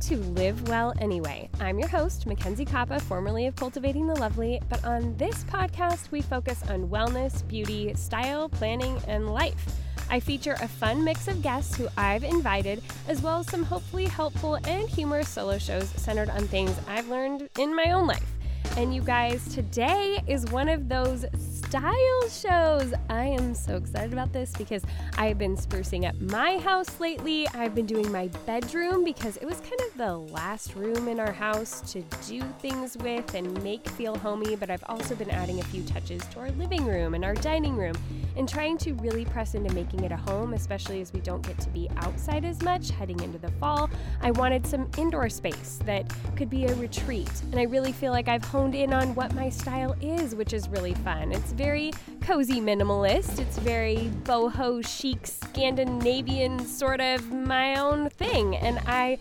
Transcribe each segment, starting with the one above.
to Live Well Anyway. I'm your host, Mackenzie Kappa, formerly of Cultivating the Lovely, but on this podcast, we focus on wellness, beauty, style, planning, and life. I feature a fun mix of guests who I've invited, as well as some hopefully helpful and humorous solo shows centered on things I've learned in my own life. And you guys, today is one of those style shows. I am so excited about this because I've been sprucing up my house lately. I've been doing my bedroom because it was kind of the last room in our house to do things with and make feel homey, but I've also been adding a few touches to our living room and our dining room and trying to really press into making it a home, especially as we don't get to be outside as much heading into the fall. I wanted some indoor space that could be a retreat, and I really feel like I've honed in on what my style is, which is really fun. It's very cozy minimalist. It's very boho chic Scandinavian sort of my own thing, and I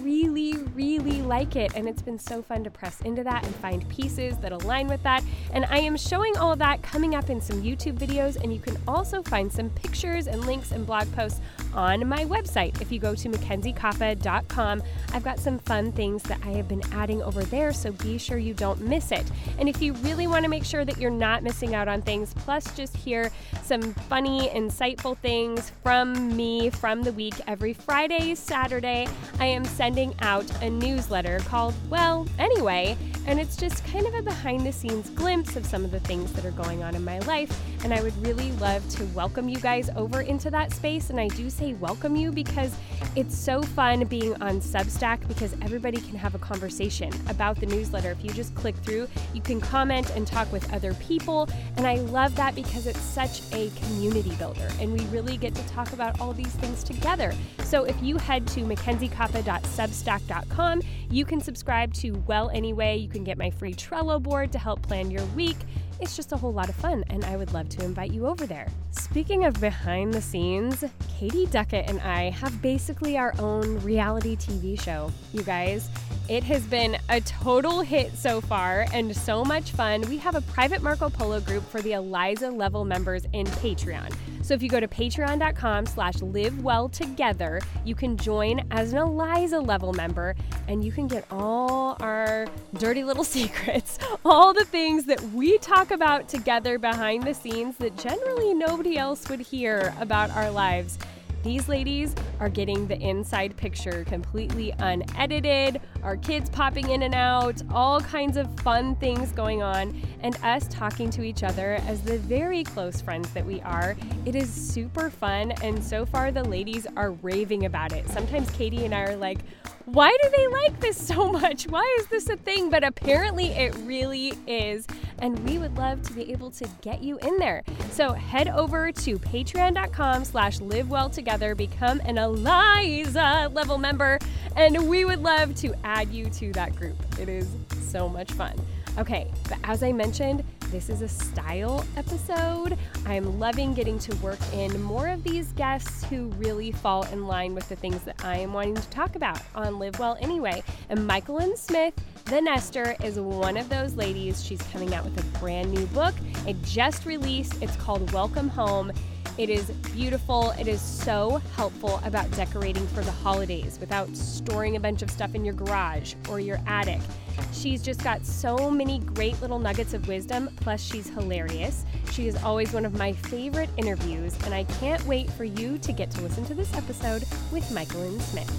really like it, and it's been so fun to press into that and find pieces that align with that. And I am showing all of that coming up in some YouTube videos, and you can also find some pictures and links and blog posts on my website. If you go to mackenziekappa.com, I've got some fun things that I have been adding over there, so be sure you don't miss it. And if you really want to make sure that you're not missing out on things, plus just hear some funny, insightful things from me from the week, every Friday, Saturday, I am sending out a newsletter called Well Anyway, and it's just kind of a behind-the-scenes glimpse of some of the things that are going on in my life, and I would really love to welcome you guys over into that space. And I do say welcome you because it's so fun being on Substack because everybody can have a conversation about the newsletter. If you just click through, you can comment and talk with other people, and I love that because it's such a community builder, and we really get to talk about all these things together. So if you head to mackenziekappa.substack.com, you can subscribe to Well Anyway. You can get my free Trello board to help plan your week. It's just a whole lot of fun, and I would love to invite you over there. Speaking of behind the scenes, Katie Duckett and I have basically our own reality TV show. You guys, it has been a total hit so far and so much fun. We have a private Marco Polo group for the Eliza level members in Patreon. So if you go to patreon.com/livewelltogether, you can join as an Eliza level member, and you can get all our dirty little secrets, all the things that we talk about together behind the scenes that generally nobody else would hear about our lives. These ladies are getting the inside picture completely unedited, our kids popping in and out, all kinds of fun things going on, and us talking to each other as the very close friends that we are. It is super fun, and so far the ladies are raving about it. Sometimes Katie and I are like, why do they like this so much? Why is this a thing? But apparently it really is, and we would love to be able to get you in there. So head over to patreon.com/livewelltogether, become an Eliza level member, and we would love to add you to that group. It is so much fun. Okay, but as I mentioned, this is a style episode. I'm loving getting to work in more of these guests who really fall in line with the things that I am wanting to talk about on Live Well Anyway. And Michaelyn Smith, the Nester, is one of those ladies. She's coming out with a brand new book. It just released. It's called Welcome Home. It is beautiful. It is so helpful about decorating for the holidays without storing a bunch of stuff in your garage or your attic. She's just got so many great little nuggets of wisdom, plus she's hilarious. She is always one of my favorite interviews, and I can't wait for you to get to listen to this episode with Michaelyn Smith.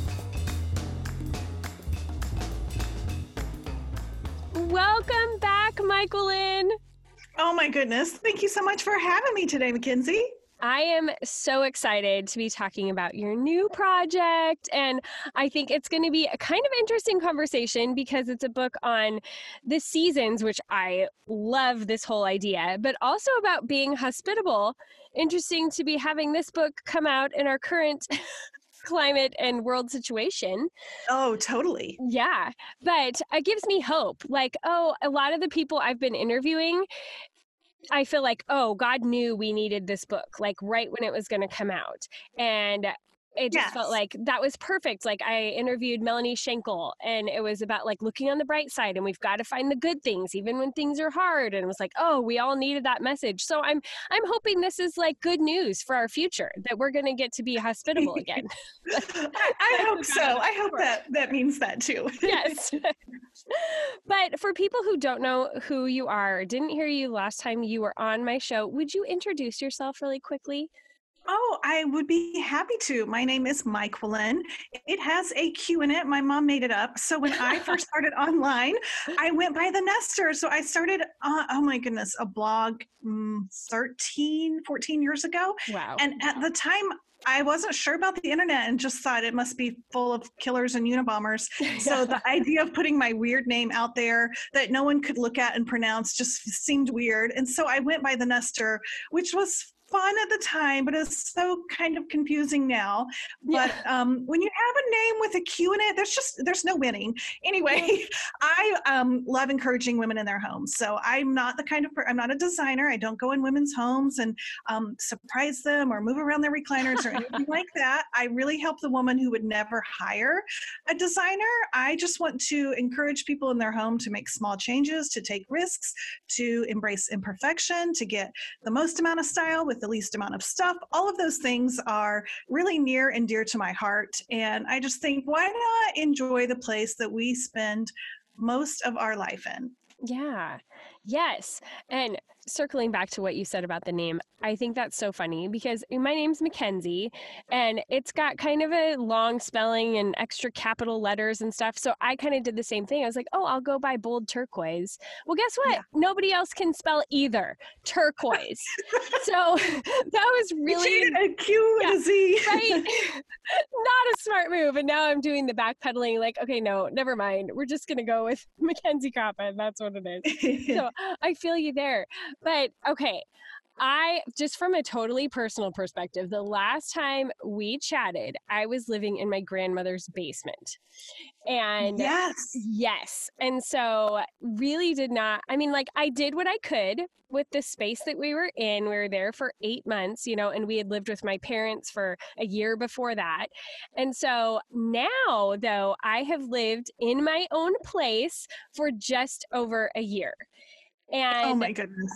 Welcome back, Michaelyn. Oh my goodness. Thank you so much for having me today, Mackenzie. I am so excited to be talking about your new project, and I think it's going to be a kind of interesting conversation because it's a book on the seasons, which I love this whole idea, but also about being hospitable. Interesting to be having this book come out in our current climate and world situation. Oh, totally. Yeah, but it gives me hope. Like, a lot of the people I've been interviewing, I feel like, God knew we needed this book, like right when it was going to come out. And it just felt Yes. like that was perfect. Like I interviewed Melanie Schenkel and it was about like looking on the bright side and we've got to find the good things even when things are hard. And it was like, oh, we all needed that message. So I'm hoping this is like good news for our future, that we're going to get to be hospitable again. I hope so. I hope that means that too. Yes. But for people who don't know who you are, didn't hear you last time you were on my show, would you introduce yourself really quickly? Oh, I would be happy to. My name is Myquillyn. It has a Q in it. My mom made it up. So when I first started online, I went by the Nester. So I started, oh my goodness, a blog 14 years ago. Wow. And at the time, I wasn't sure about the internet and just thought it must be full of killers and Unabombers. So the idea of putting my weird name out there that no one could look at and pronounce just seemed weird. And so I went by the Nester, which was fun at the time, but it's so kind of confusing now. But when you have a name with a Q in it, there's no winning. Anyway, I love encouraging women in their homes. So I'm not the kind of I'm not a designer. I don't go in women's homes and surprise them or move around their recliners or anything like that. I really help the woman who would never hire a designer. I just want to encourage people in their home to make small changes, to take risks, to embrace imperfection, to get the most amount of style with the least amount of stuff. All of those things are really near and dear to my heart. And I just think, why not enjoy the place that we spend most of our life in? Yeah. Yes. And circling back to what you said about the name, I think that's so funny because my name's Mackenzie and it's got kind of a long spelling and extra capital letters and stuff. So I kind of did the same thing. I was like, oh, I'll go by bold turquoise. Well, guess what? Yeah. Nobody else can spell either. Turquoise. So that was really a Q and a Z. Right. Not a smart move. And now I'm doing the backpedaling like, okay, no, never mind. We're just going to go with Mackenzie Koppa. And that's what it is. So I feel you there. But okay, I just from a totally personal perspective, the last time we chatted, I was living in my grandmother's basement. And yes. And so really did not, I mean, like I did what I could with the space that we were in. We were there for 8 months, and we had lived with my parents for a year before that. And so now, though, I have lived in my own place for just over a year. And oh my goodness.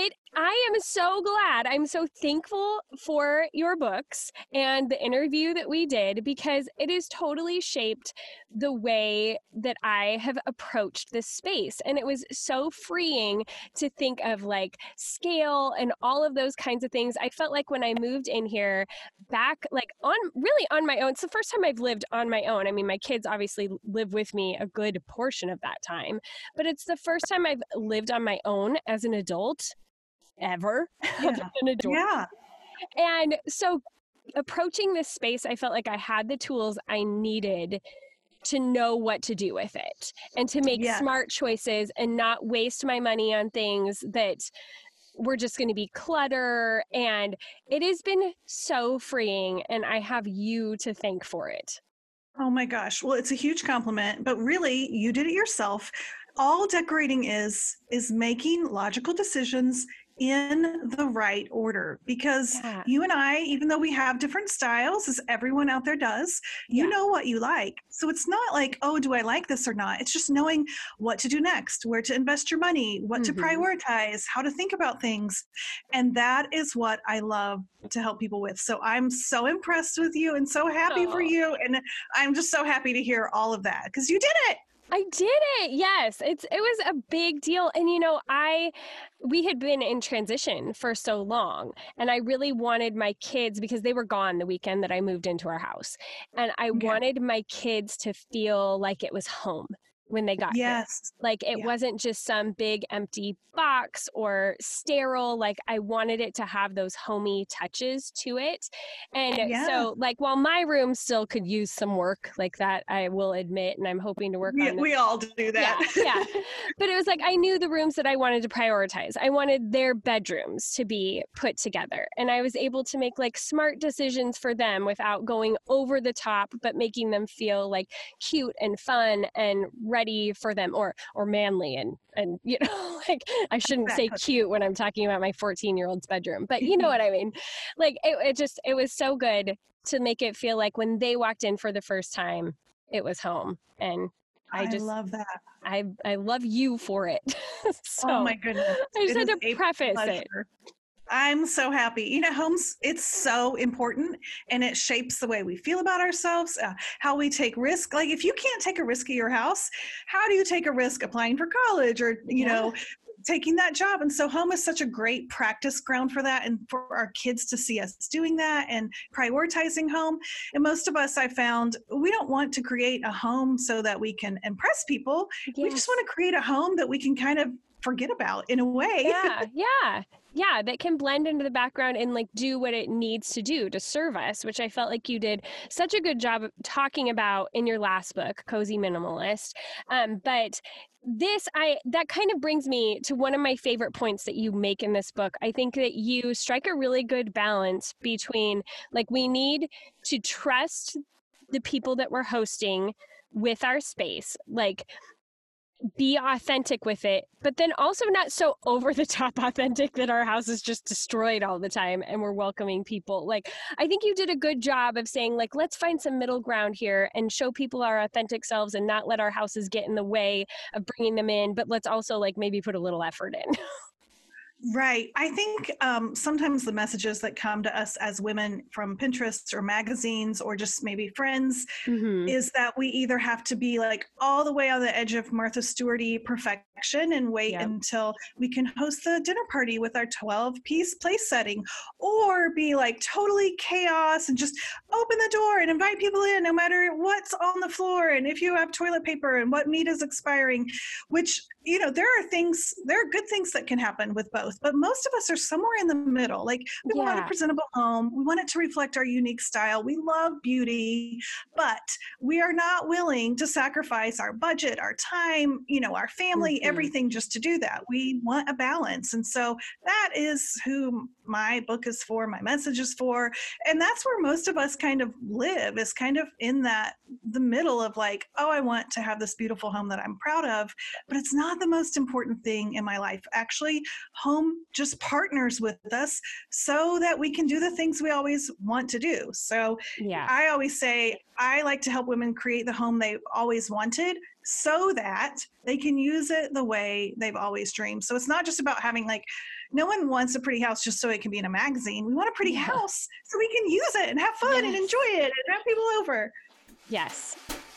I am so glad. I'm so thankful for your books and the interview that we did because it has totally shaped the way that I have approached this space. And it was so freeing to think of like scale and all of those kinds of things. I felt like when I moved in here back, like on my own, it's the first time I've lived on my own. I mean, my kids obviously live with me a good portion of that time, but it's the first time I've lived on my own as an adult ever. An adult. Yeah. And so approaching this space, I felt like I had the tools I needed to know what to do with it and to make smart choices and not waste my money on things that were just going to be clutter. And it has been so freeing and I have you to thank for it. Oh my gosh. Well, it's a huge compliment, but really you did it yourself. All decorating is making logical decisions in the right order because you and I, even though we have different styles as everyone out there does, you know what you like. So it's not like, oh, do I like this or not? It's just knowing what to do next, where to invest your money, what to prioritize, how to think about things. And that is what I love to help people with. So I'm so impressed with you and so happy for you. And I'm just so happy to hear all of that because you did it. I did it. Yes. It was a big deal. And we had been in transition for so long and I really wanted my kids because they were gone the weekend that I moved into our house. And I wanted my kids to feel like it was home when they got here. Like it wasn't just some big empty box or sterile. Like I wanted it to have those homey touches to it. And so like while my room still could use some work like that, I will admit, and I'm hoping to work on it. We all do that. Yeah. But it was like I knew the rooms that I wanted to prioritize. I wanted their bedrooms to be put together. And I was able to make like smart decisions for them without going over the top, but making them feel like cute and fun and right ready for them, or manly and you know, like I shouldn't say cute when I'm talking about my 14-year-old's bedroom, but you know what I mean? Like it was so good to make it feel like when they walked in for the first time, it was home. And I love that. I love you for it. So oh my goodness. I just had to preface it. I'm so happy. You know, homes, it's so important, and it shapes the way we feel about ourselves, how we take risk. Like if you can't take a risk at your house, how do you take a risk applying for college or, you know, taking that job? And so home is such a great practice ground for that, and for our kids to see us doing that and prioritizing home. And most of us, I found, we don't want to create a home so that we can impress people. Yes. We just want to create a home that we can kind of forget about in a way. Yeah, that can blend into the background and like do what it needs to do to serve us, which I felt like you did such a good job of talking about in your last book, Cozy Minimalist. But that kind of brings me to one of my favorite points that you make in this book. I think that you strike a really good balance between, like, we need to trust the people that we're hosting with our space, like be authentic with it, but then also not so over the top authentic that our house is just destroyed all the time and we're welcoming people. Like, I think you did a good job of saying, like, let's find some middle ground here and show people our authentic selves and not let our houses get in the way of bringing them in, but let's also like maybe put a little effort in. Right. I think sometimes the messages that come to us as women from Pinterest or magazines or just maybe friends is that we either have to be like all the way on the edge of Martha Stewart-y perfection and wait until we can host the dinner party with our 12-piece place setting, or be like totally chaos and just open the door and invite people in no matter what's on the floor and if you have toilet paper and what meat is expiring, which, you know, there are good things that can happen with both. But most of us are somewhere in the middle. Like, we want a presentable home. We want it to reflect our unique style. We love beauty, but we are not willing to sacrifice our budget, our time, you know, our family, everything just to do that. We want a balance. And so that is who my book is for, my message is for. And that's where most of us kind of live, is kind of in the middle of like, oh, I want to have this beautiful home that I'm proud of, but it's not the most important thing in my life. Actually, home just partners with us so that we can do the things we always want to do. So I always say, I like to help women create the home they've always wanted so that they can use it the way they've always dreamed. So it's not just about having, like, no one wants a pretty house just so it can be in a magazine. We want a pretty house so we can use it and have fun and enjoy it and have people over. Yes.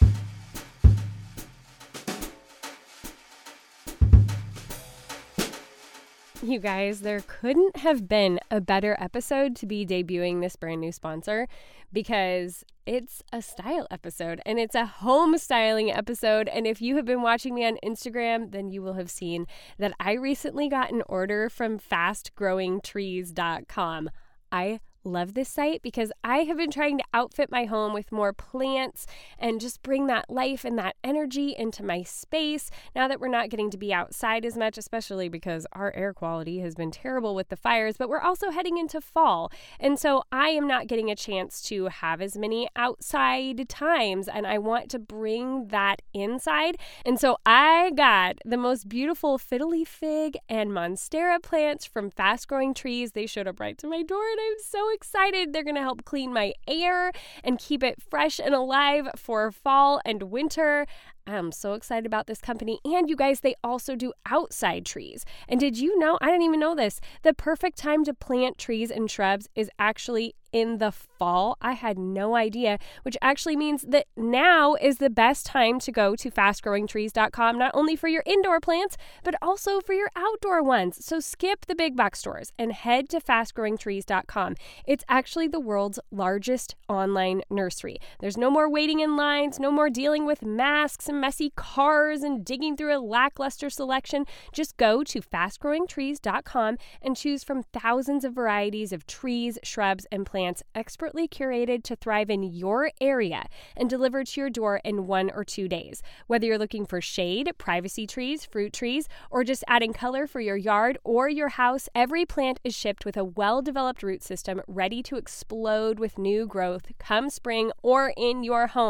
You guys, there couldn't have been a better episode to be debuting this brand new sponsor, because it's a style episode and it's a home styling episode. And if you have been watching me on Instagram, then you will have seen that I recently got an order from fastgrowingtrees.com. I love this site because I have been trying to outfit my home with more plants and just bring that life and that energy into my space now that we're not getting to be outside as much, especially because our air quality has been terrible with the fires, but we're also heading into fall. And so I am not getting a chance to have as many outside times, and I want to bring that inside. And so I got the most beautiful fiddly fig and monstera plants from Fast Growing Trees. They showed up right to my door, and I'm so excited. They're going to help clean my air and keep it fresh and alive for fall and winter. I'm so excited about this company. And you guys, they also do outside trees. And did you know, I didn't even know this, the perfect time to plant trees and shrubs is actually in the fall. I had no idea, which actually means that now is the best time to go to fastgrowingtrees.com, not only for your indoor plants, but also for your outdoor ones. So skip the big box stores and head to fastgrowingtrees.com. It's actually the world's largest online nursery. There's no more waiting in lines, no more dealing with masks and messy cars and digging through a lackluster selection. Just go to fastgrowingtrees.com and choose from thousands of varieties of trees, shrubs, and plants expertly curated to thrive in your area and delivered to your door in 1 or 2 days. Whether you're looking for shade, privacy trees, fruit trees, or just adding color for your yard or your house, every plant is shipped with a well-developed root system ready to explode with new growth come spring or in your home.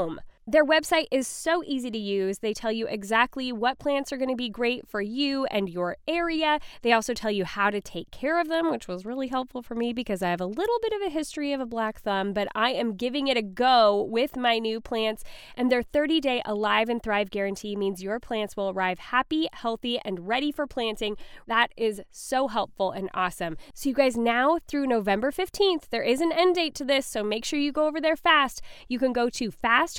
Their website is so easy to use. They tell you exactly what plants are going to be great for you and your area. They also tell you how to take care of them, which was really helpful for me because I have a little bit of a history of a black thumb, but I am giving it a go with my new plants. And their 30-day Alive and Thrive guarantee means your plants will arrive happy, healthy, and ready for planting. That is so helpful and awesome. So you guys, now through November 15th, there is an end date to this, so make sure you go over there fast. You can go to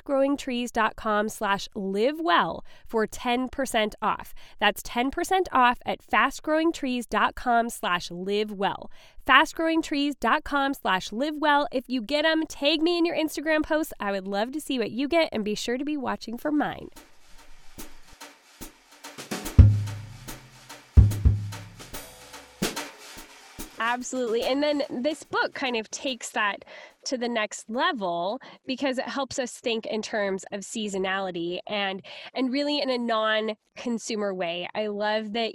fastgrowingtrees.com/livewell for 10% off. That's 10% off at fastgrowingtrees.com/livewell. fastgrowingtrees.com/livewell. If you get them, tag me in your Instagram posts. I would love to see what you get, and be sure to be watching for mine. Absolutely. And then this book kind of takes that to the next level because it helps us think in terms of seasonality and really in a non-consumer way. I love that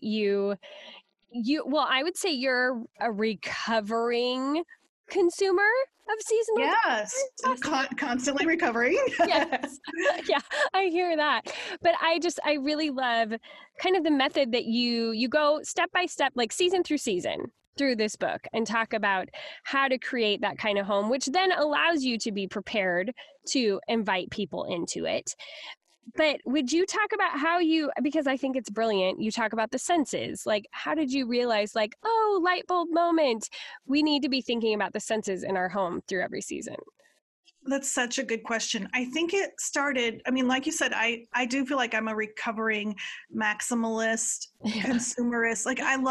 well, I would say you're a recovering consumer of seasonal. Yes, constantly recovering. Yes. Yeah, I hear that. But I really love kind of the method that you go step by step, like season through season, through this book, and talk about how to create that kind of home, which then allows you to be prepared to invite people into it. But would you talk about how because I think it's brilliant, you talk about the senses, like how did you realize, like, oh, light bulb moment, we need to be thinking about the senses in our home through every season? That's such a good question. I think it started, I mean, like you said, I do feel like I'm a recovering maximalist, consumerist. Like I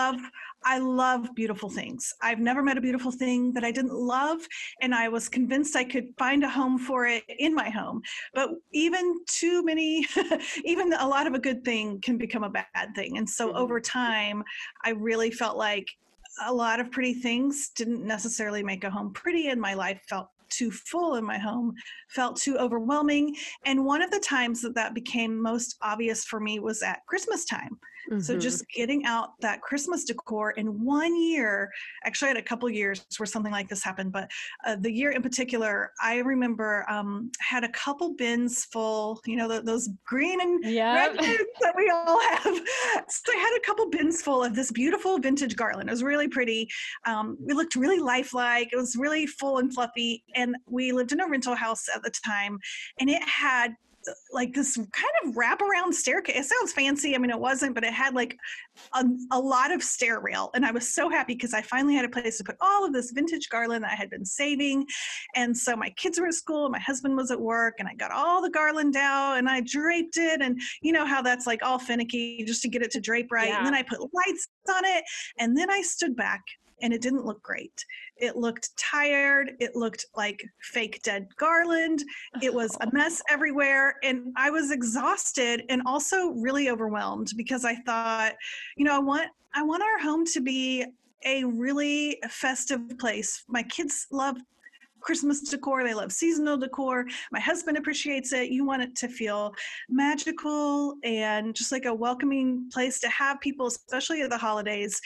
love beautiful things. I've never met a beautiful thing that I didn't love, and I was convinced I could find a home for it in my home. But even too many, even a lot of a good thing can become a bad thing. And so over time, I really felt like a lot of pretty things didn't necessarily make a home pretty, and my life felt too full, in my home felt too overwhelming. And one of the times that became most obvious for me was at Christmas time. So just getting out that Christmas decor in 1 year, actually I had a couple years where something like this happened, but the year in particular, I remember had a couple bins full, those green and red bins that we all have. So I had a couple bins full of this beautiful vintage garland. It was really pretty. It looked really lifelike. It was really full and fluffy. And we lived in a rental house at the time, and it had like this kind of wraparound staircase. It sounds fancy. I mean, it wasn't, but it had like a lot of stair rail. And I was so happy because I finally had a place to put all of this vintage garland that I had been saving. And so my kids were at school, and my husband was at work, and I got all the garland out and I draped it. And you know how that's like all finicky just to get it to drape right. Yeah. And then I put lights on it. And then I stood back, and it didn't look great. It looked tired. It looked like fake dead garland. It was a mess everywhere. And I was exhausted and also really overwhelmed because I thought, I want our home to be a really festive place. My kids love Christmas decor. They love seasonal decor. My husband appreciates it. You want it to feel magical and just like a welcoming place to have people, especially at the holidays.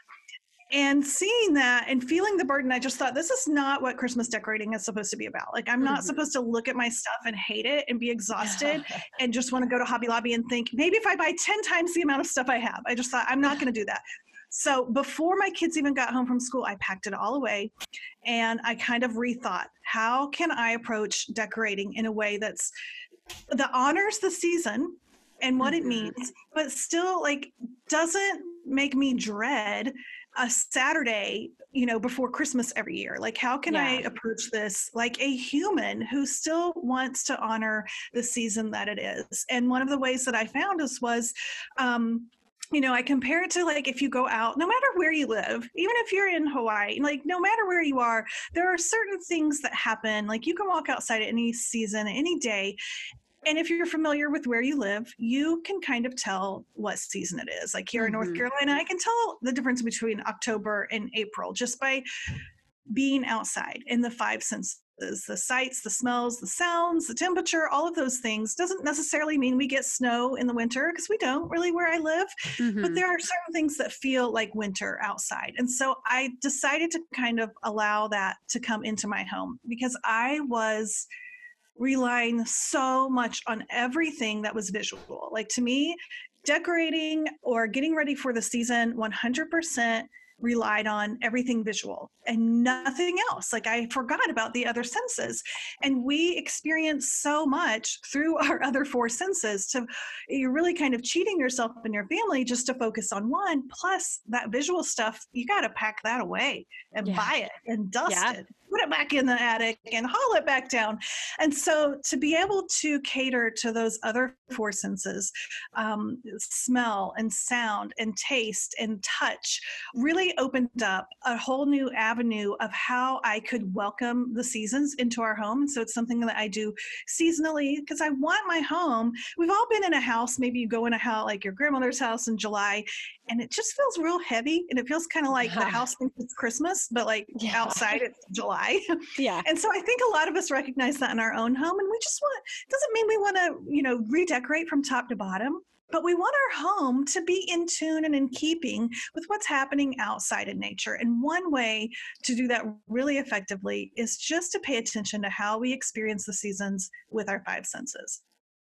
And seeing that and feeling the burden, I just thought, this is not what Christmas decorating is supposed to be about. Like, I'm not supposed to look at my stuff and hate it and be exhausted and just want to go to Hobby Lobby and think, maybe if I buy 10 times the amount of stuff I have. I just thought, I'm not going to do that. So before my kids even got home from school, I packed it all away, and I kind of rethought, how can I approach decorating in a way that honors the season and what it means, but still like doesn't make me dread a Saturday, before Christmas every year. Like, how can I approach this like a human who still wants to honor the season that it is? And one of the ways that I found was, I compare it to like, if you go out, no matter where you live, even if you're in Hawaii, like no matter where you are, there are certain things that happen. Like you can walk outside at any season, any day. And if you're familiar with where you live, you can kind of tell what season it is. Like here in North Carolina, I can tell the difference between October and April just by being outside in the 5 senses. The sights, the smells, the sounds, the temperature, all of those things. Doesn't necessarily mean we get snow in the winter, because we don't really where I live, but there are certain things that feel like winter outside. And so I decided to kind of allow that to come into my home, because I was relying so much on everything that was visual. Like to me, decorating or getting ready for the season 100% relied on everything visual and nothing else. Like I forgot about the other senses. And we experience so much through our other four senses to you're really kind of cheating yourself and your family just to focus on one. Plus that visual stuff, you got to pack that away and Yeah. buy it and dust Yeah. it, put it back in the attic and haul it back down. And so to be able to cater to those other four senses, smell and sound and taste and touch, really opened up a whole new avenue of how I could welcome the seasons into our home. So it's something that I do seasonally because I want my home. We've all been in a house, maybe you go in a house like your grandmother's house in July, and it just feels real heavy and it feels kind of like the house thinks it's Christmas, but like outside it's July. Yeah. And so I think a lot of us recognize that in our own home, and we just want, doesn't mean we want to, redecorate from top to bottom, but we want our home to be in tune and in keeping with what's happening outside in nature. And one way to do that really effectively is just to pay attention to how we experience the seasons with our five senses.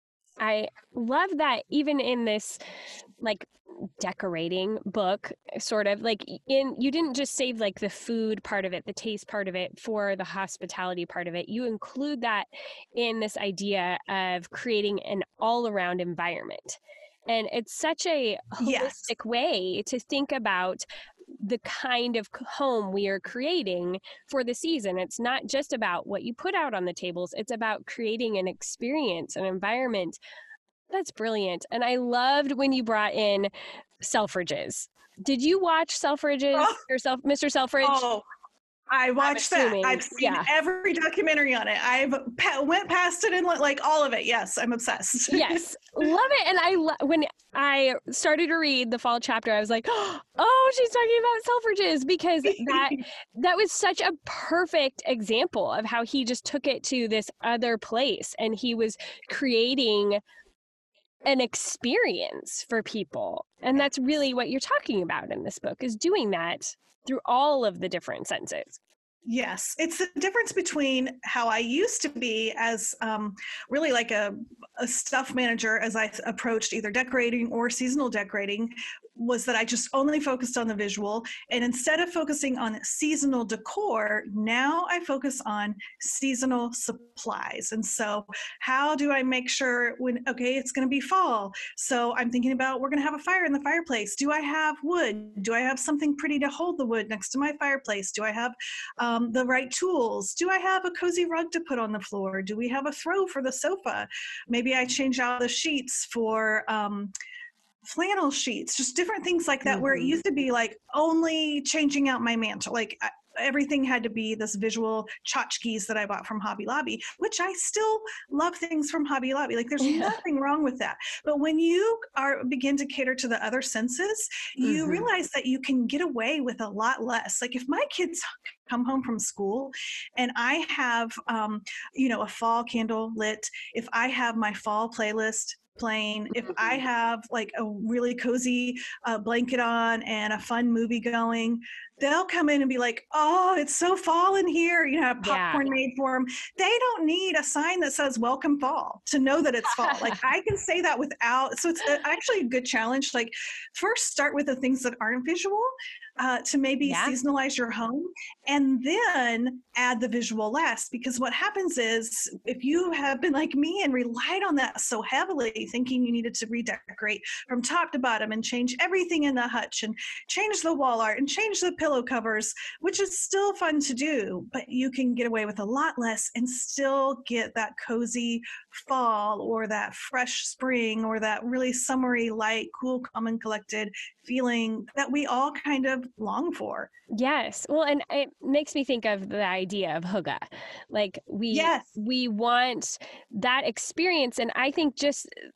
I love that even in this like decorating book, sort of like you didn't just save like the food part of it, the taste part of it for the hospitality part of it. You include that in this idea of creating an all around environment. And it's such a Yes. holistic way to think about the kind of home we are creating for the season. It's not just about what you put out on the tables, it's about creating an experience, an environment. That's brilliant. And I loved when you brought in Selfridges. Did you watch Selfridges yourself, Mr. Selfridge? Oh, I watched that. I've seen every documentary on it. I've went past it and like all of it. Yes, I'm obsessed. Yes, love it. And when I started to read the fall chapter, I was like, oh, she's talking about Selfridges, because that was such a perfect example of how he just took it to this other place and he was creating an experience for people. And that's really what you're talking about in this book, is doing that through all of the different senses. Yes, it's the difference between how I used to be as really like a stuff manager as I approached either decorating or seasonal decorating, was that I just only focused on the visual. And instead of focusing on seasonal decor, now I focus on seasonal supplies. And so how do I make sure it's going to be fall. So I'm thinking about, we're going to have a fire in the fireplace. Do I have wood? Do I have something pretty to hold the wood next to my fireplace? Do I have the right tools? Do I have a cozy rug to put on the floor? Do we have a throw for the sofa? Maybe I change out the sheets for flannel sheets, just different things like that, mm-hmm. where it used to be like only changing out my mantle. Like everything had to be this visual tchotchkes that I bought from Hobby Lobby, which I still love things from Hobby Lobby. Like there's nothing wrong with that. But when you begin to cater to the other senses, you mm-hmm. realize that you can get away with a lot less. Like if my kids come home from school and I have, a fall candle lit, if I have my fall playlist playing, if I have like a really cozy blanket on and a fun movie going, they'll come in and be like, oh, it's so fall in here, have popcorn made for them. They don't need a sign that says welcome fall to know that it's fall. Like I can say that without, so it's actually a good challenge. Like first start with the things that aren't visual to maybe seasonalize your home, and then add the visual last. Because what happens is if you have been like me and relied on that so heavily, thinking you needed to redecorate from top to bottom and change everything in the hutch and change the wall art and change the pillow covers, which is still fun to do, but you can get away with a lot less and still get that cozy fall or that fresh spring or that really summery, light, cool, calm, and collected feeling that we all kind of long for. Yes. Well, and it makes me think of the idea of hygge. Like we want that experience. And I think just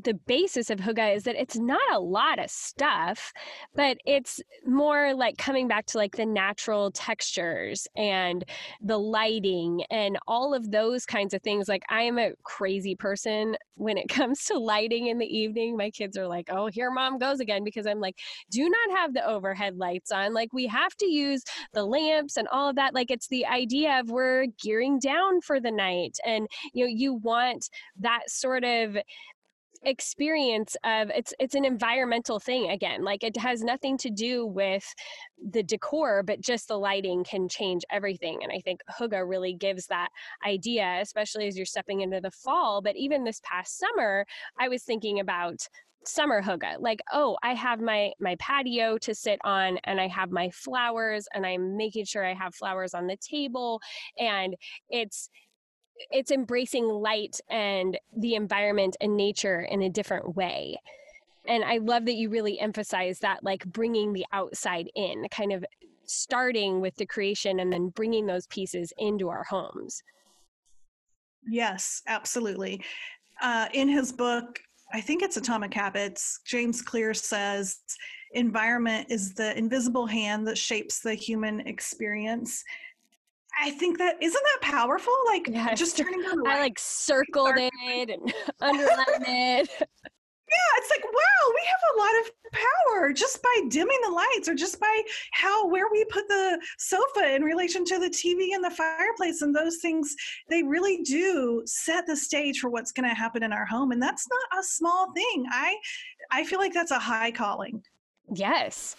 the basis of hygge is that it's not a lot of stuff, but it's more like coming back to like the natural textures and the lighting and all of those kinds of things. Like I am a crazy person when it comes to lighting in the evening. My kids are like, oh, here mom goes again, because I'm like, do not have the overhead lights on. Like we have to use the lamps and all of that. Like it's the idea of we're gearing down for the night, and you want that sort of experience of it's an environmental thing again. Like it has nothing to do with the decor, but just the lighting can change everything. And I think hygge really gives that idea, especially as you're stepping into the fall. But even this past summer, I was thinking about summer hygge, like, oh, I have my patio to sit on, and I have my flowers, and I'm making sure I have flowers on the table, and it's embracing light and the environment and nature in a different way. And I love that you really emphasize that, like bringing the outside in, kind of starting with the creation and then bringing those pieces into our homes. Yes, absolutely. In his book, I think it's Atomic Habits, James Clear says, environment is the invisible hand that shapes the human experience. I think that, isn't that powerful? Like yes. just turning on the light. I like circled it and underlined it. Yeah, it's like, wow, we have a lot of power just by dimming the lights, or just by where we put the sofa in relation to the TV and the fireplace, and those things, they really do set the stage for what's going to happen in our home. And that's not a small thing. I feel like that's a high calling. Yes.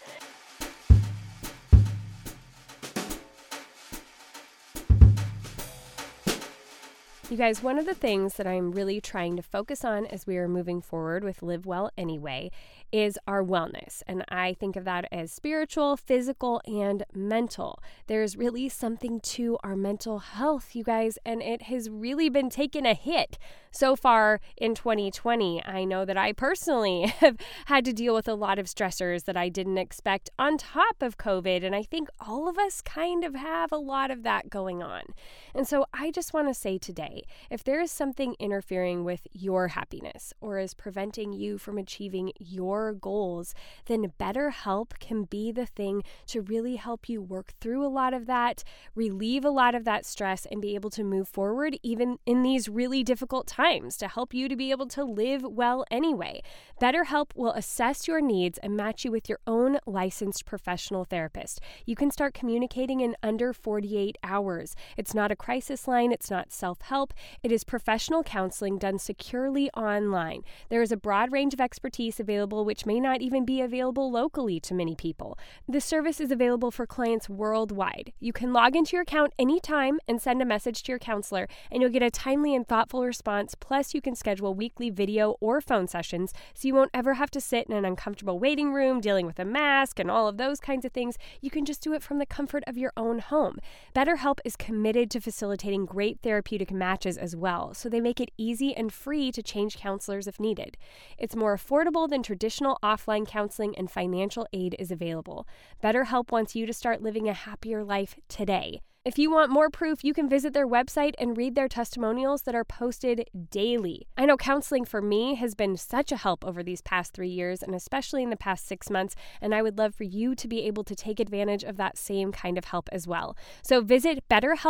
You guys, one of the things that I'm really trying to focus on as we are moving forward with Live Well Anyway is our wellness. And I think of that as spiritual, physical, and mental. There's really something to our mental health, you guys, and it has really been taking a hit so far in 2020. I know that I personally have had to deal with a lot of stressors that I didn't expect on top of COVID. And I think all of us kind of have a lot of that going on. And so I just want to say today, if there is something interfering with your happiness or is preventing you from achieving your goals, then BetterHelp can be the thing to really help you work through a lot of that, relieve a lot of that stress, and be able to move forward even in these really difficult times, to help you to be able to live well anyway. BetterHelp will assess your needs and match you with your own licensed professional therapist. You can start communicating in under 48 hours. It's not a crisis line. It's not self-help. It is professional counseling done securely online. There is a broad range of expertise available, which may not even be available locally to many people. The service is available for clients worldwide. You can log into your account anytime and send a message to your counselor, and you'll get a timely and thoughtful response. Plus, you can schedule weekly video or phone sessions, so you won't ever have to sit in an uncomfortable waiting room dealing with a mask and all of those kinds of things. You can just do it from the comfort of your own home. BetterHelp is committed to facilitating great therapeutic matches as well, so they make it easy and free to change counselors if needed. It's more affordable than traditional offline counseling, and financial aid is available. BetterHelp wants you to start living a happier life today. If you want more proof, you can visit their website and read their testimonials that are posted daily. I know counseling for me has been such a help over these past 3 years, and especially in the past 6 months, and I would love for you to be able to take advantage of that same kind of help as well. So visit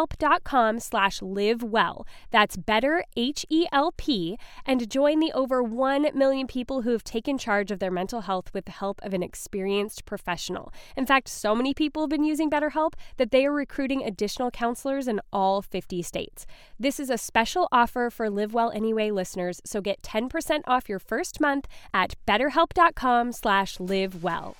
betterhelp.com/livewell. That's better, HELP, and join the over 1 million people who have taken charge of their mental health with the help of an experienced professional. In fact, so many people have been using BetterHelp that they are recruiting additional counselors in all 50 states. This is a special offer for Live Well Anyway listeners, so get 10% off your first month at betterhelp.com/livewell.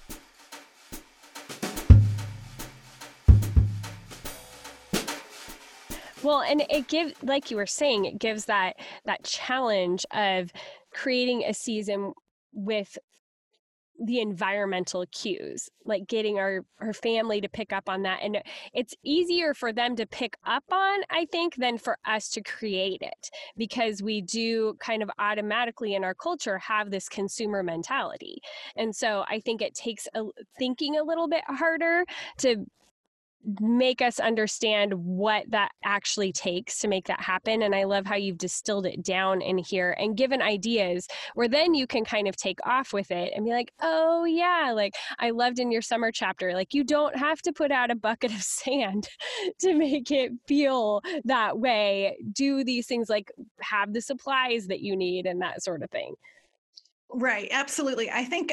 Well, and it gives, like you were saying, it gives that challenge of creating a season with the environmental cues, like getting our family to pick up on that. And it's easier for them to pick up on, I think, than for us to create it, because we do kind of automatically in our culture have this consumer mentality. And so I think it takes thinking a little bit harder to make us understand what that actually takes to make that happen. And I love how you've distilled it down in here and given ideas where then you can kind of take off with it and be like, oh yeah, like I loved in your summer chapter, like you don't have to put out a bucket of sand to make it feel that way. Do these things, like have the supplies that you need and that sort of thing. Right. Absolutely. I think,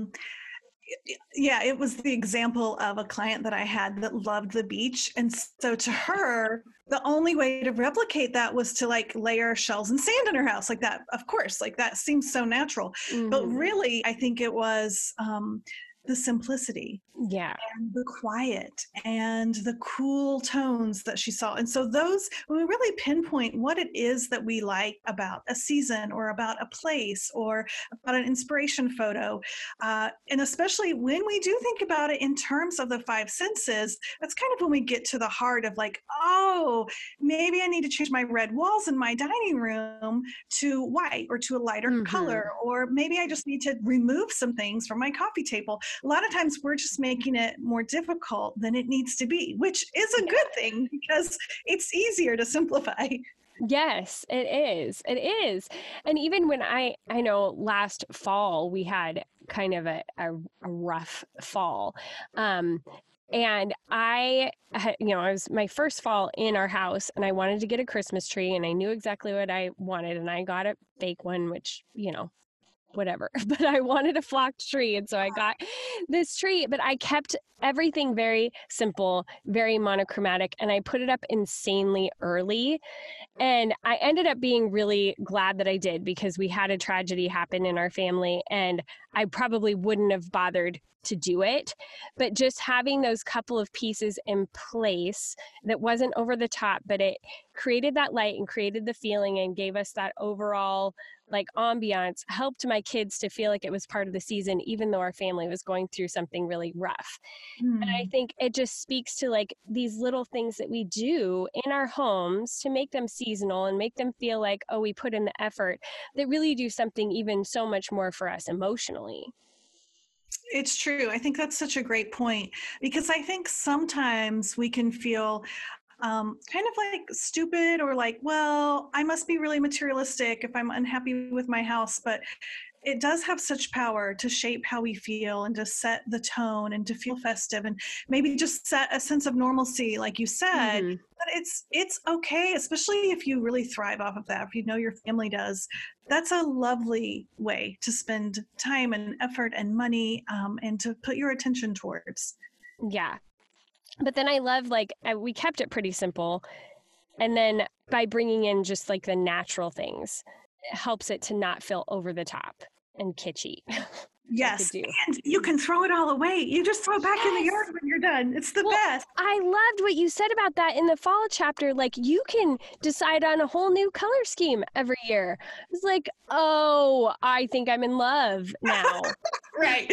yeah, it was the example of a client that I had that loved the beach. And so to her, the only way to replicate that was to like layer shells and sand in her house like that. Of course, like that seems so natural. But really, I think it was the simplicity. Yeah. And the quiet and the cool tones that she saw. And so those, when we really pinpoint what it is that we like about a season or about a place or about an inspiration photo, and especially when we do think about it in terms of the five senses, that's kind of when we get to the heart of like, oh, maybe I need to change my red walls in my dining room to white or to a lighter color, or maybe I just need to remove some things from my coffee table. A lot of times we're just making it more difficult than it needs to be, which is a good thing because it's easier to simplify. Yes, it is. It is. And even when I know last fall we had kind of a rough fall. And I had, it was my first fall in our house and I wanted to get a Christmas tree and I knew exactly what I wanted and I got a fake one, which, whatever, but I wanted a flocked tree. And so I got this tree, but I kept everything very simple, very monochromatic, and I put it up insanely early. And I ended up being really glad that I did because we had a tragedy happen in our family and I probably wouldn't have bothered to do it. But just having those couple of pieces in place that wasn't over the top, but it created that light and created the feeling and gave us that overall like ambiance, helped my kids to feel like it was part of the season, even though our family was going through something really rough. And I think it just speaks to like these little things that we do in our homes to make them seasonal and make them feel like, oh, we put in the effort, that really do something even so much more for us emotionally. It's true. I think that's such a great point because I think sometimes we can feel kind of like stupid or like, well, I must be really materialistic if I'm unhappy with my house. But it does have such power to shape how we feel and to set the tone and to feel festive and maybe just set a sense of normalcy, like you said. But it's okay, especially if you really thrive off of that, if you know your family does. That's a lovely way to spend time and effort and money and to put your attention towards. Yeah. But then I love, we kept it pretty simple. And then by bringing in just like the natural things, it helps it to not feel over the top and kitschy. Yes. And you can throw it all away. You just throw it back in the yard when you're done. It's the best. I loved what you said about that in the fall chapter. Like you can decide on a whole new color scheme every year. It's like, oh, I think I'm in love now. Right.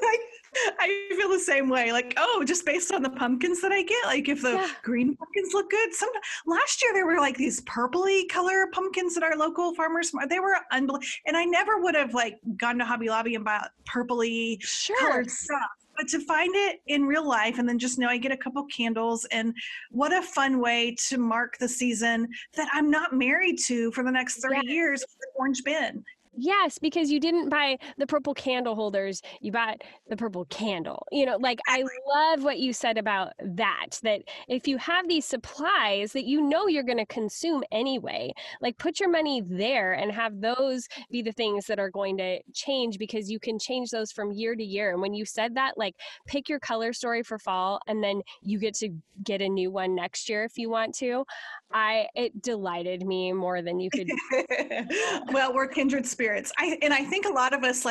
I feel the same way. Like, oh, just based on the pumpkins that I get, like if the green pumpkins look good. Last year there were like these purpley color pumpkins at our local farmers. They were unbelievable. And I never would have like gone to Hobby Lobby and bought purpley colored stuff. But to find it in real life and then just know I get a couple candles, and what a fun way to mark the season that I'm not married to for the next 30 years with the orange bin. Yes, because you didn't buy the purple candle holders, you bought the purple candle. I love what you said about that if you have these supplies that you're going to consume anyway, like put your money there and have those be the things that are going to change, because you can change those from year to year. And when you said that, like pick your color story for fall and then you get to get a new one next year if you want to. It delighted me more than you could. Well, we're kindred spirits. I think a lot of us,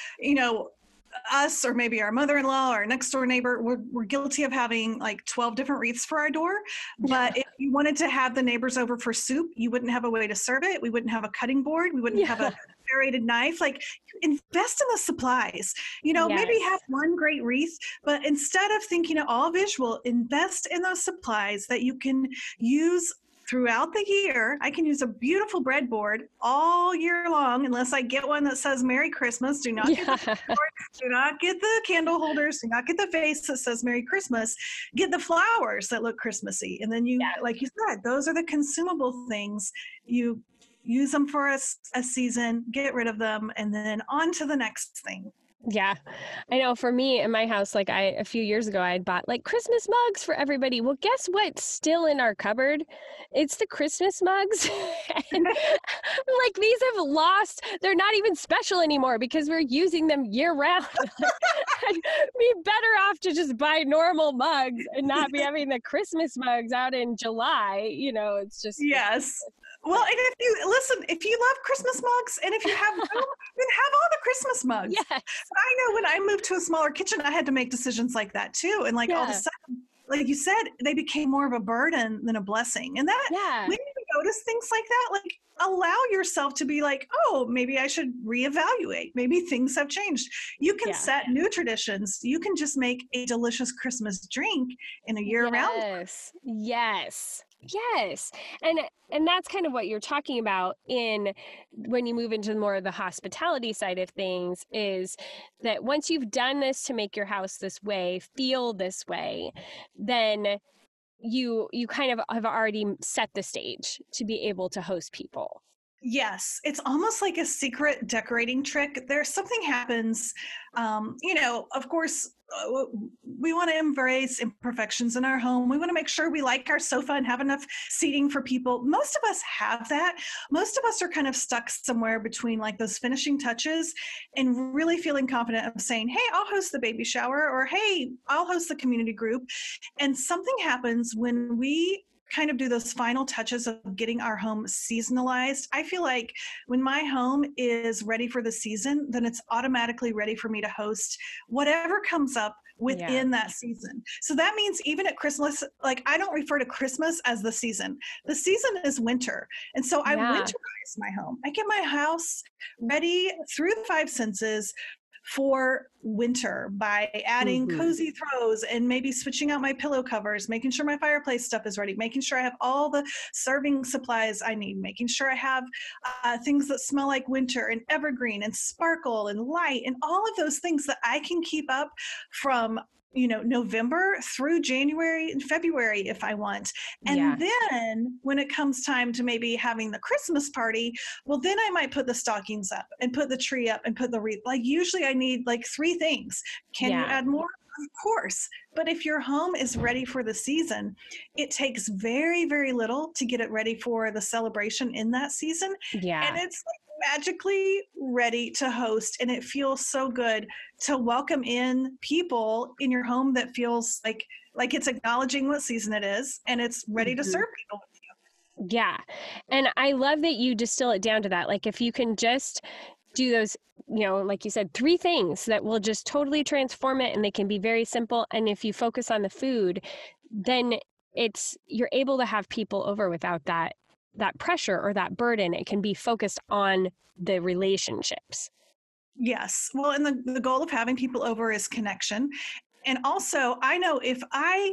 us or maybe our mother-in-law or next door neighbor, we're guilty of having like 12 different wreaths for our door. But if you wanted to have the neighbors over for soup, you wouldn't have a way to serve it. We wouldn't have a cutting board. We wouldn't have a serrated knife. Like, invest in the supplies. Maybe have one great wreath, but instead of thinking it all visual, invest in those supplies that you can use throughout the year, I can use a beautiful breadboard all year long, unless I get one that says Merry Christmas. Do not get the breadboard, do not get the candle holders, do not get the vase that says Merry Christmas. Get the flowers that look Christmassy. And then like you said, those are the consumable things. You use them for a season, get rid of them, and then on to the next thing. Yeah, I know for me in my house, like a few years ago, I had bought like Christmas mugs for everybody. Well, guess what's still in our cupboard? It's the Christmas mugs. And like these have lost, they're not even special anymore because we're using them year round. I'd be better off to just buy normal mugs and not be having the Christmas mugs out in July. It's just. Yes. Well, and if you love Christmas mugs and if you have room, then have all the Christmas mugs. Yes. I know when I moved to a smaller kitchen, I had to make decisions like that too. And all of a sudden, like you said, they became more of a burden than a blessing. And that, when you notice things like that, like allow yourself to be like, oh, maybe I should reevaluate. Maybe things have changed. You can set new traditions. You can just make a delicious Christmas drink in a year-round. Yes. And that's kind of what you're talking about when you move into more of the hospitality side of things, is that once you've done this to make your house this way, feel this way, then you kind of have already set the stage to be able to host people. Yes, it's almost like a secret decorating trick. There's something happens, of course, we want to embrace imperfections in our home. We want to make sure we like our sofa and have enough seating for people. Most of us have that. Most of us are kind of stuck somewhere between like those finishing touches and really feeling confident of saying, hey, I'll host the baby shower, or hey, I'll host the community group. And something happens when we kind of do those final touches of getting our home seasonalized. I feel like when my home is ready for the season, then it's automatically ready for me to host whatever comes up within that season. So that means even at Christmas, like I don't refer to Christmas as the season. The season is winter. And so I winterize my home. I get my house ready through the five senses for winter by adding cozy throws and maybe switching out my pillow covers, making sure my fireplace stuff is ready, making sure I have all the serving supplies I need, making sure I have things that smell like winter and evergreen and sparkle and light and all of those things that I can keep up from November through January and February if I want. And then when it comes time to maybe having the Christmas party, well, then I might put the stockings up and put the tree up and put the wreath. Like usually I need like 3 things. Can you add more? Of course. But if your home is ready for the season, it takes very, very little to get it ready for the celebration in that season. Yeah. And it's like magically ready to host. And it feels so good to welcome in people in your home that feels like it's acknowledging what season it is and it's ready to serve people with you. Yeah. And I love that you distill it down to that. Like if you can just do those, like you said, 3 things that will just totally transform it, and they can be very simple. And if you focus on the food, then you're able to have people over without that pressure or that burden. It can be focused on the relationships. Yes. Well, and the goal of having people over is connection. And also I know if I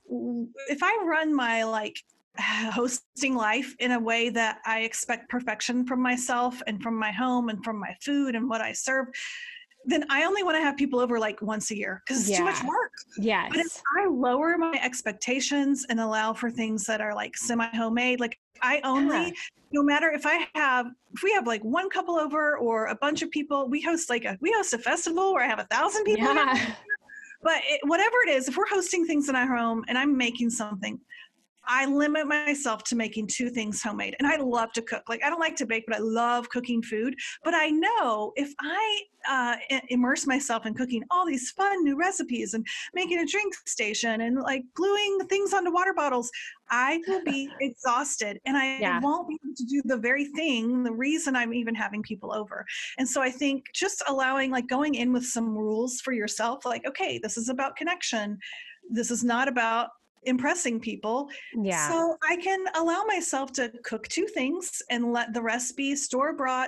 run my hosting life in a way that I expect perfection from myself and from my home and from my food and what I serve, then I only want to have people over like once a year because it's too much work. Yes. But if I lower my expectations and allow for things that are like semi-homemade, like I only, no matter if we have like 1 couple over or a bunch of people, we host a festival where I have 1,000 people. Yeah. But whatever it is, if we're hosting things in our home and I'm making something, I limit myself to making 2 things homemade. And I love to cook. Like I don't like to bake, but I love cooking food. But I know if I immerse myself in cooking all these fun new recipes and making a drink station and like gluing things onto water bottles, I will be exhausted and I won't be able to do the very thing, the reason I'm even having people over. And so I think just allowing, like going in with some rules for yourself, like, okay, this is about connection. This is not about impressing people. Yeah. So I can allow myself to cook 2 things and let the rest be store-bought,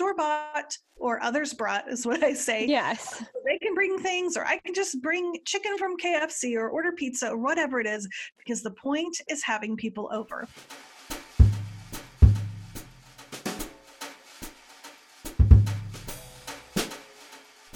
or others brought is what I say. Yes. They can bring things, or I can just bring chicken from KFC or order pizza or whatever it is, because the point is having people over.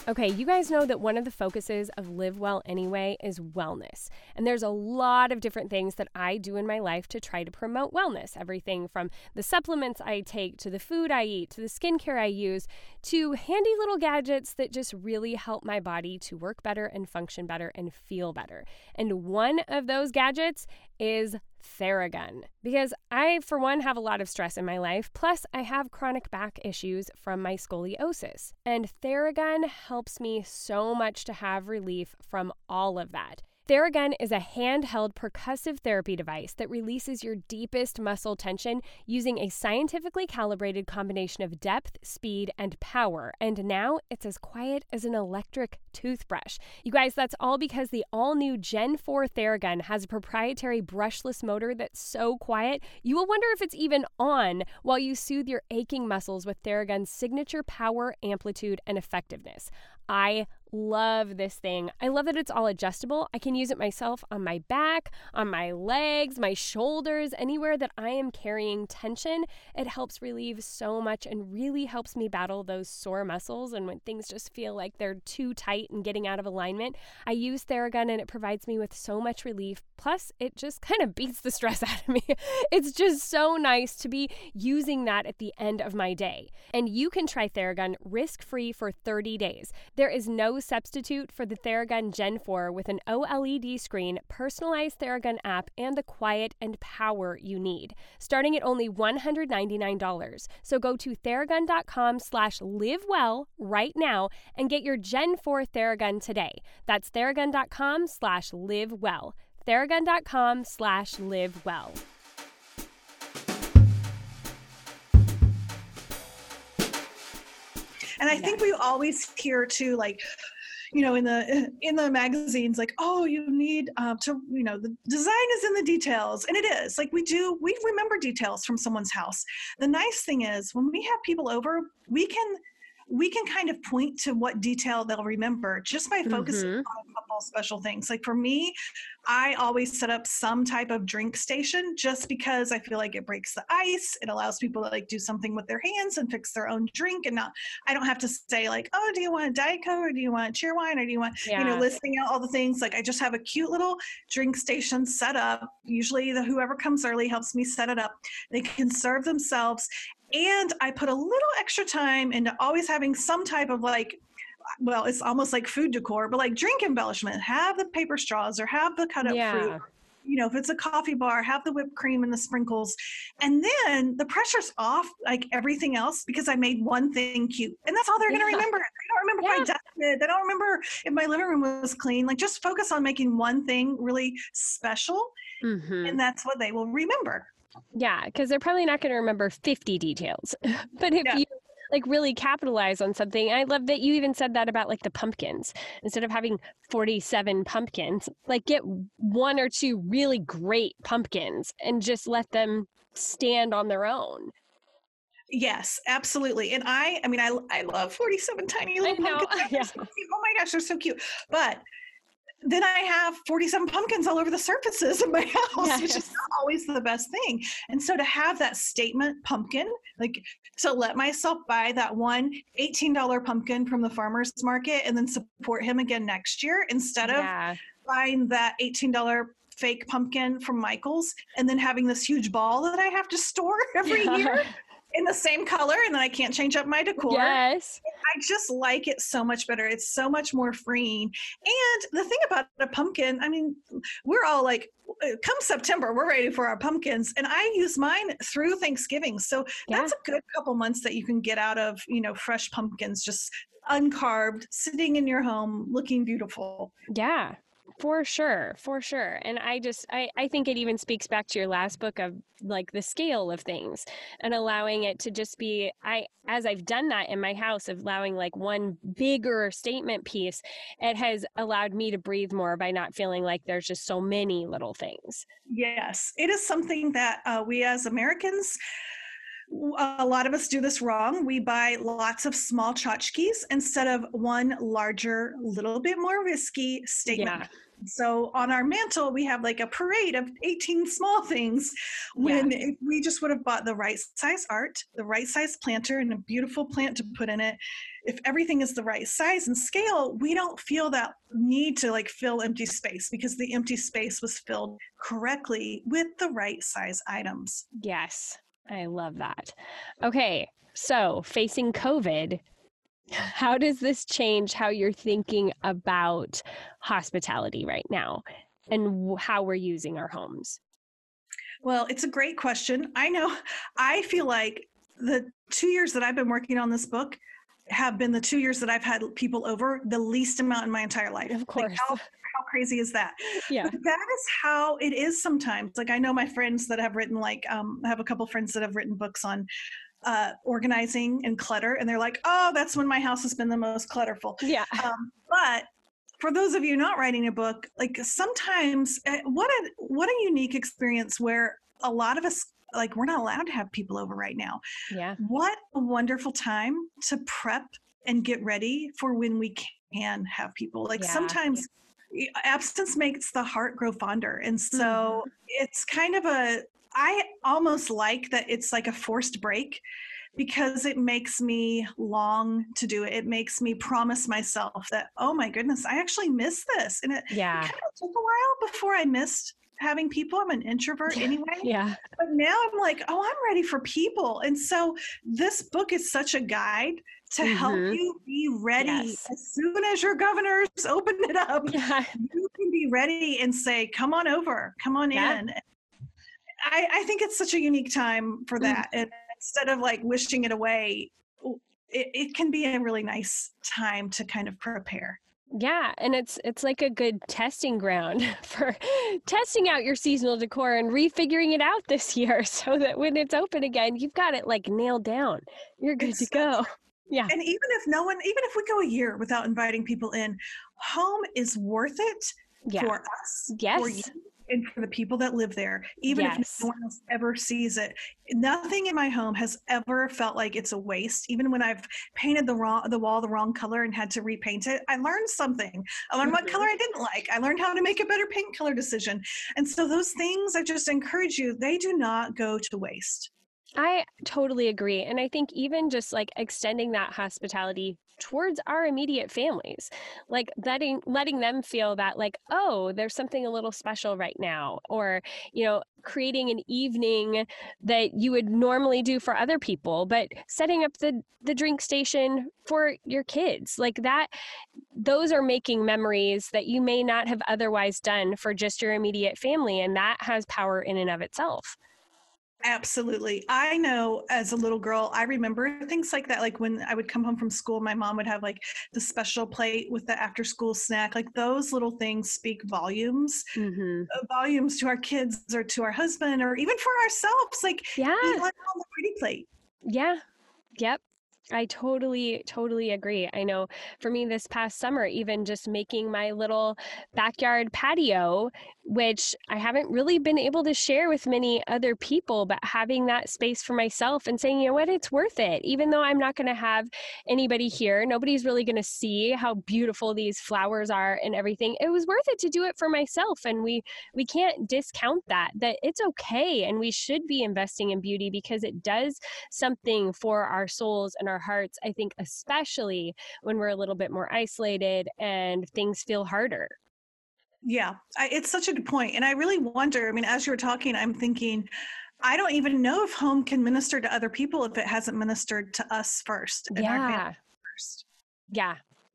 Okay, you guys know that one of the focuses of Live Well Anyway is wellness. And there's a lot of different things that I do in my life to try to promote wellness. Everything from the supplements I take, to the food I eat, to the skincare I use, to handy little gadgets that just really help my body to work better and function better and feel better. And one of those gadgets is Theragun, because I, for one, have a lot of stress in my life, plus I have chronic back issues from my scoliosis. And Theragun helps me so much to have relief from all of that. Theragun is a handheld percussive therapy device that releases your deepest muscle tension using a scientifically calibrated combination of depth, speed, and power. And now it's as quiet as an electric toothbrush. You guys, that's all because the all-new Gen 4 Theragun has a proprietary brushless motor that's so quiet, you will wonder if it's even on while you soothe your aching muscles with Theragun's signature power, amplitude, and effectiveness. I love this thing. I love that it's all adjustable. I can use it myself on my back, on my legs, my shoulders, anywhere that I am carrying tension. It helps relieve so much and really helps me battle those sore muscles. And when things just feel like they're too tight and getting out of alignment, I use Theragun and it provides me with so much relief. Plus, it just kind of beats the stress out of me. It's just so nice to be using that at the end of my day. And you can try Theragun risk-free for 30 days. There is no substitute for the Theragun Gen 4 with an OLED screen, personalized Theragun app, and the quiet and power you need, starting at only $199. So go to Theragun.com/livewell right now and get your Gen 4 Theragun today. That's Theragun.com/livewell. Theragun.com/livewell. And I think we always hear too, like, you know, in the magazines, like, oh, you need to, you know, the design is in the details. And it is. Like, we remember details from someone's house. The nice thing is when we have people over, we can kind of point to what detail they'll remember just by focusing on a couple special things. Like for me, I always set up some type of drink station just because I feel like it breaks the ice. It allows people to like do something with their hands and fix their own drink, and I don't have to say like, oh, do you want a Diet Coke or do you want Cheerwine or do you want, you know, listing out all the things. Like I just have a cute little drink station set up. Usually whoever comes early helps me set it up. They can serve themselves. And I put a little extra time into always having some type of like, well, it's almost like food decor, but like drink embellishment. Have the paper straws or have the cut up fruit. You know, if it's a coffee bar, have the whipped cream and the sprinkles. And then the pressure's off like everything else because I made one thing cute. And that's all they're going to remember. They don't remember if I dusted. They don't remember if my living room was clean. Like just focus on making one thing really special. And that's what they will remember. Yeah, because they're probably not going to remember 50 details. But if you like really capitalize on something, I love that you even said that about like the pumpkins. Instead of having 47 pumpkins, like get one or two really great pumpkins and just let them stand on their own. Yes, absolutely. And I mean, I love 47 tiny little pumpkins. Oh my gosh, they're so cute. But then I have 47 pumpkins all over the surfaces of my house, which is not always the best thing. And so to have that statement pumpkin, like to let myself buy that one $18 pumpkin from the farmer's market and then support him again next year instead of buying that $18 fake pumpkin from Michael's and then having this huge ball that I have to store every year. In the same color, and then I can't change up my decor. Yes. I just like it so much better. It's so much more freeing. And the thing about a pumpkin, I mean, we're all like, come September, we're ready for our pumpkins. And I use mine through Thanksgiving. So that's a good couple months that you can get out of, you know, fresh pumpkins, just uncarbed, sitting in your home, looking beautiful. Yeah. For sure. And I think it even speaks back to your last book of like the scale of things and allowing it to just be, as I've done that in my house of allowing like one bigger statement piece, it has allowed me to breathe more by not feeling like there's just so many little things. Yes, it is something that we as Americans, a lot of us do this wrong. We buy lots of small tchotchkes instead of one larger, little bit more risky statement. So on our mantle, we have like a parade of 18 small things when if we just would have bought the right size art, the right size planter, and a beautiful plant to put in it. If everything is the right size and scale, we don't feel that need to like fill empty space because the empty space was filled correctly with the right size items. Yes, I love that. Okay, so facing COVID, how does this change how you're thinking about hospitality right now and how we're using our homes? Well, it's a great question. I know I feel like the 2 years that I've been working on this book have been the 2 years that I've had people over the least amount in my entire life. Of course. Like how crazy is that? Yeah. But that is how it is sometimes. Like I know my friends that have written I have a couple friends that have written books on organizing and clutter, and they're like, oh, that's when my house has been the most clutterful. Yeah. But for those of you not writing a book, like sometimes what a unique experience where a lot of us, like, we're not allowed to have people over right now. Yeah. What a wonderful time to prep and get ready for when we can have people. Like sometimes absence makes the heart grow fonder. And so it's kind of I almost like that it's like a forced break because it makes me long to do it. It makes me promise myself that, oh my goodness, I actually miss this. And it kind of took a while before I missed having people. I'm an introvert anyway. Yeah. But now I'm like, oh, I'm ready for people. And so this book is such a guide to help you be ready. As soon as your governors open it up, you can be ready and say, come on over, come on in. I think it's such a unique time for that. And instead of like wishing it away, it can be a really nice time to kind of prepare. Yeah, and it's like a good testing ground for testing out your seasonal decor and refiguring it out this year so that when it's open again, you've got it like nailed down. You're good to go. Yeah. And even if we go a year without inviting people in, home is worth it for us, for you, and for the people that live there, even if no one else ever sees it. Nothing in my home has ever felt like it's a waste. Even when I've painted the wall the wrong color and had to repaint it, I learned something. I learned what color I didn't like. I learned how to make a better paint color decision. And so those things, I just encourage you, they do not go to waste. I totally agree. And I think even just like extending that hospitality towards our immediate families, like letting them feel that like, oh, there's something a little special right now, or, creating an evening that you would normally do for other people, but setting up the drink station for your kids like that. Those are making memories that you may not have otherwise done for just your immediate family. And that has power in and of itself. Absolutely. I know as a little girl, I remember things like that. Like when I would come home from school, my mom would have like the special plate with the after school snack. Like those little things speak volumes, volumes to our kids or to our husband or even for ourselves. Like eat on the pretty plate. Yeah. Yep. I totally agree. I know for me this past summer, even just making my little backyard patio, which I haven't really been able to share with many other people, but having that space for myself and saying, you know what, it's worth it. Even though I'm not going to have anybody here, nobody's really going to see how beautiful these flowers are and everything. It was worth it to do it for myself. And we can't discount that it's okay. And we should be investing in beauty because it does something for our souls and our hearts, I think, especially when we're a little bit more isolated and things feel harder. Yeah, it's such a good point. And I really wonder, as you were talking, I'm thinking, I don't even know if home can minister to other people if it hasn't ministered to us first and our family first. Yeah,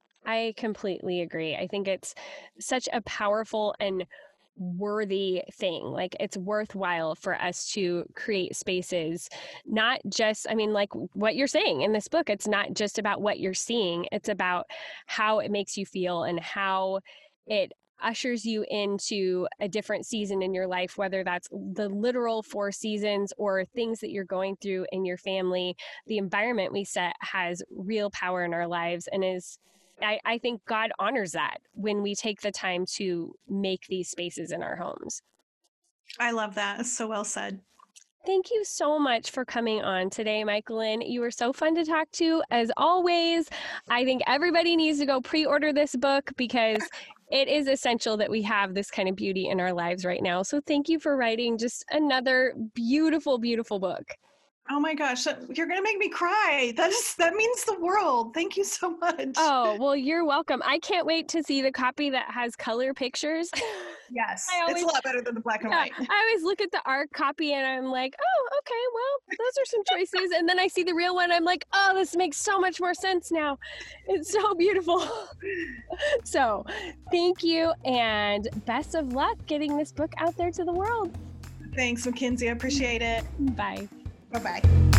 I completely agree. I think it's such a powerful and worthy thing. Like it's worthwhile for us to create spaces, not just, like what you're saying in this book, it's not just about what you're seeing. It's about how it makes you feel and how it ushers you into a different season in your life, whether that's the literal 4 seasons or things that you're going through in your family. The environment we set has real power in our lives and I think God honors that when we take the time to make these spaces in our homes. I love that. It's so well said. Thank you so much for coming on today, Michaelyn. You were so fun to talk to, as always. I think everybody needs to go pre-order this book because it is essential that we have this kind of beauty in our lives right now. So thank you for writing just another beautiful, beautiful book. Oh my gosh, you're going to make me cry. That means the world. Thank you so much. Oh, well, you're welcome. I can't wait to see the copy that has color pictures. Yes, it's a lot better than the black and white. I always look at the art copy and I'm like, oh, okay, well, those are some choices. And then I see the real one. I'm like, oh, this makes so much more sense now. It's so beautiful. So thank you and best of luck getting this book out there to the world. Thanks, Mackenzie. I appreciate it. Bye. Bye-bye.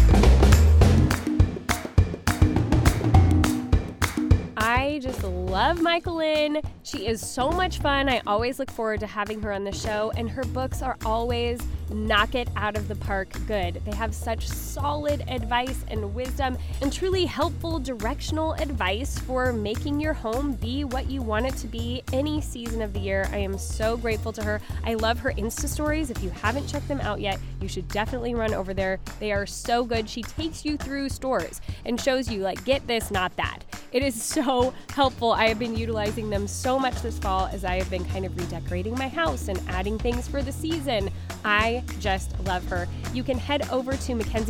I just love Michael-Lyn. She is so much fun. I always look forward to having her on the show, and her books are always knock it out of the park good. They have such solid advice and wisdom and truly helpful directional advice for making your home be what you want it to be any season of the year. I am so grateful to her. I love her Insta stories. If you haven't checked them out yet, you should definitely run over there. They are so good. She takes you through stores and shows you, like, get this, not that. It is so helpful. I have been utilizing them so much this fall as I have been kind of redecorating my house and adding things for the season. I just love her. You can head over to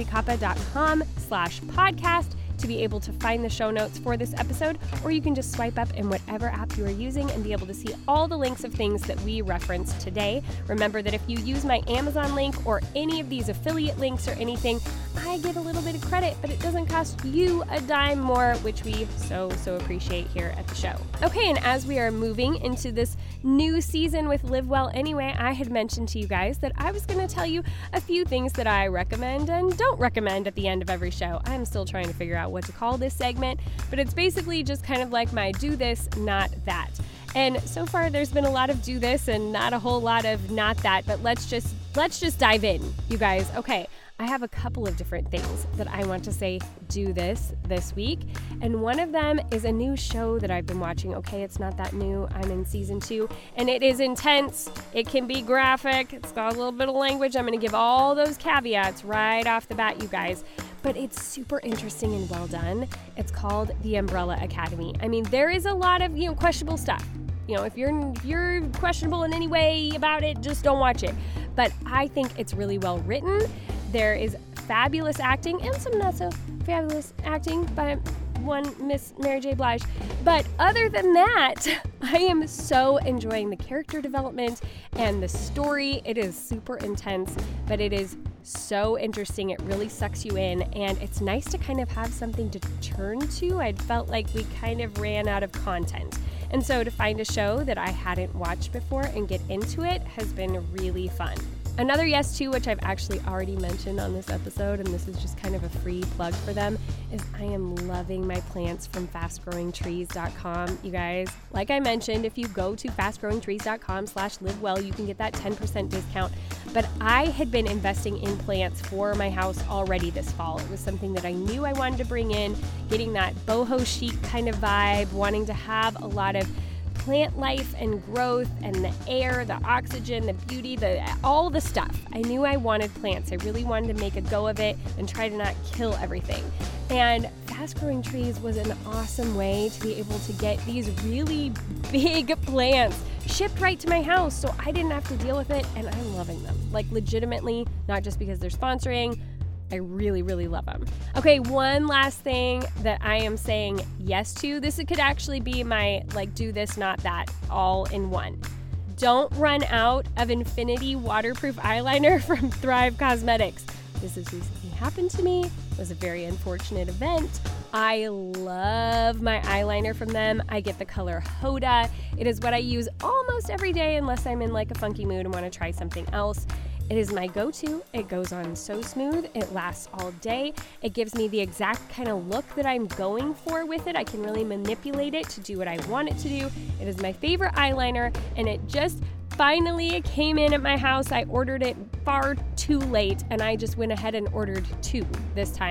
mackenziekappa.com/podcast to be able to find the show notes for this episode, or you can just swipe up in whatever app you are using and be able to see all the links of things that we referenced today. Remember that if you use my Amazon link or any of these affiliate links or anything, I get a little bit of credit, but it doesn't cost you a dime more, which we so appreciate here at the show. Okay, and as we are moving into this new season with Live Well Anyway, I had mentioned to you guys that I was going to tell you a few things that I recommend and don't recommend at the end of every show. I'm still trying to figure out what to call this segment, but it's basically just kind of like my do this, not that. And so far there's been a lot of do this and not a whole lot of not that, but let's just dive in, you guys. Okay, I have a couple of different things that I want to say do this week, and one of them is a new show that I've been watching. Okay, it's not that new. I'm in season 2, and it is intense. It can be graphic. It's got a little bit of language. I'm going to give all those caveats right off the bat, you guys. But it's super interesting and well done. It's called The Umbrella Academy. I mean, there is a lot of, questionable stuff. If you're questionable in any way about it, just don't watch it. But I think it's really well written. There is fabulous acting and some not so fabulous acting by one Miss Mary J. Blige. But other than that, I am so enjoying the character development and the story. It is super intense, but it is so interesting. It really sucks you in, and it's nice to kind of have something to turn to. I felt like we kind of ran out of content. And so to find a show that I hadn't watched before and get into it has been really fun. Another yes to, which I've actually already mentioned on this episode, and this is just kind of a free plug for them, is I am loving my plants from fastgrowingtrees.com. You guys, like I mentioned, if you go to fastgrowingtrees.com/livewell, you can get that 10% discount. But I had been investing in plants for my house already this fall. It was something that I knew I wanted to bring in, getting that boho chic kind of vibe, wanting to have a lot of plant life and growth and the air, the oxygen, the beauty, all the stuff. I knew I wanted plants. I really wanted to make a go of it and try to not kill everything. And Fast Growing Trees was an awesome way to be able to get these really big plants shipped right to my house so I didn't have to deal with it, and I'm loving them. Like, legitimately, not just because they're sponsoring. I really, really love them. Okay, one last thing that I am saying yes to. This could actually be my, do this, not that, all in one. Don't run out of Infinity Waterproof Eyeliner from Thrive Cosmetics. This has recently happened to me. It was a very unfortunate event. I love my eyeliner from them. I get the color Hoda. It is what I use almost every day unless I'm in a funky mood and want to try something else. It is my go-to. It goes on so smooth. It lasts all day. It gives me the exact kind of look that I'm going for with it. I can really manipulate it to do what I want it to do. It is my favorite eyeliner, and it just finally came in at my house. I ordered it far too late, and I just went ahead and ordered 2 this time.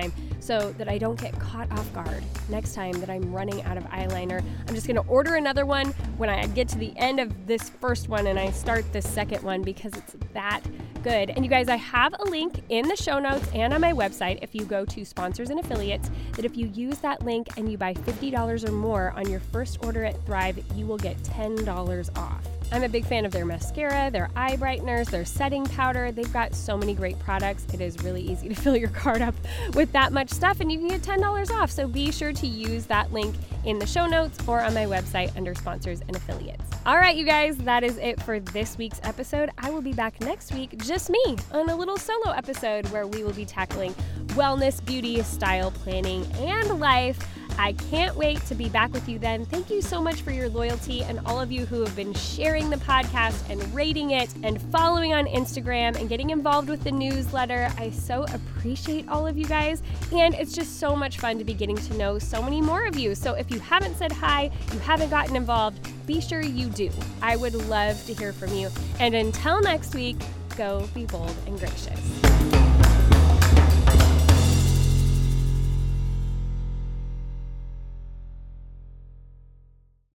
so that I don't get caught off guard next time that I'm running out of eyeliner. I'm just going to order another one when I get to the end of this first one and I start the second one because it's that good. And you guys, I have a link in the show notes and on my website if you go to Sponsors and Affiliates, that if you use that link and you buy $50 or more on your first order at Thrive, you will get $10 off. I'm a big fan of their mascara, their eye brighteners, their setting powder. They've got so many great products. It is really easy to fill your cart up with that much stuff, and you can get $10 off. So be sure to use that link in the show notes or on my website under Sponsors and Affiliates. All right, you guys, that is it for this week's episode. I will be back next week, just me, on a little solo episode where we will be tackling wellness, beauty, style, planning, and life. I can't wait to be back with you then. Thank you so much for your loyalty and all of you who have been sharing the podcast and rating it and following on Instagram and getting involved with the newsletter. I so appreciate all of you guys, and it's just so much fun to be getting to know so many more of you. So if you haven't said hi, you haven't gotten involved, be sure you do. I would love to hear from you. And until next week, go be bold and gracious.